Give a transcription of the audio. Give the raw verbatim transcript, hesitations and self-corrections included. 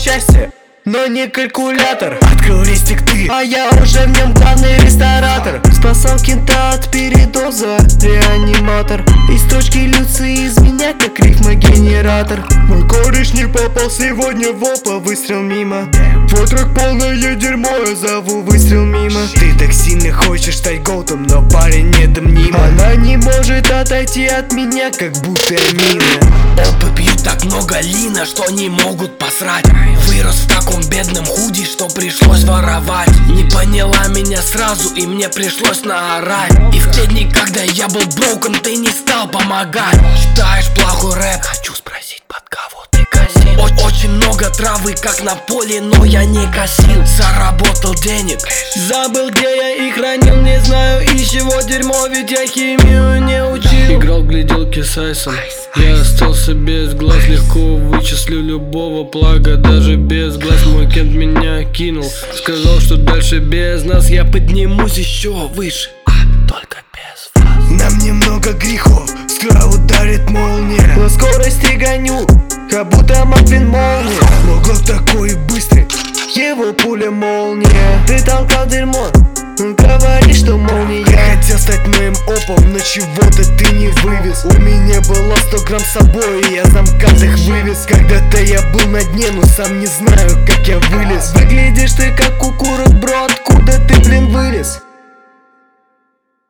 счастье, но не калькулятор. Открыл рестик ты, а я уже в нем главный ресторатор. Спасал кента от передоза, реаниматор. И строчки льются из меня, как рифмогенератор. Мой кореш не попал сегодня в опа, выстрел мимо. Твой трек полное дерьмо, я зову выстрел мимо. Ты так сильно хочешь стать голдом, но парень это мнимо. Она не может отойти от меня, как будто мина. Опы пьют так много лина, что не могут посрать. Вырос в таком бедном худи, что пришлось воровать. Не поняла меня сразу, и мне пришлось наорать. И в те дни, когда я был броукен, ты не стал помогать. Читаешь плохой рэп, хочу спросить, под кого ты косил? О- Очень много травы, как на поле, но я не косил. Заработал денег, забыл, где я их хранил, не знаю из чего дерьмо, ведь я химию не учил. Играл в гляделки с Айсом, я остался без глаз. Легко вычислю любого плага, даже без глаз. Мой кент меня кинул, сказал, что дальше без нас я поднимусь еще выше, только без вас. Нам немного грехов, скоро ударит молния. На скорости гоню, как будто Маквин молния. Могок такой быстрый, его пуля молния. Ты толкал дерьмо, говори, что молния. Я хотел стать моим опом, но чего-то ты не вывез. У меня было сто грамм с собой, и я замкат их вывез. Когда-то я был на дне, но сам не знаю, как я вылез. Выглядишь ты как кукурок, бро, откуда ты, блин, вылез?